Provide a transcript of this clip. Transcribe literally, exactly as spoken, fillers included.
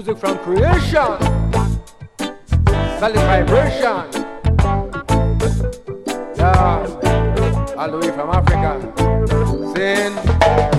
Music from creation. Solid vibration. Yeah. All the way from Africa. Sin.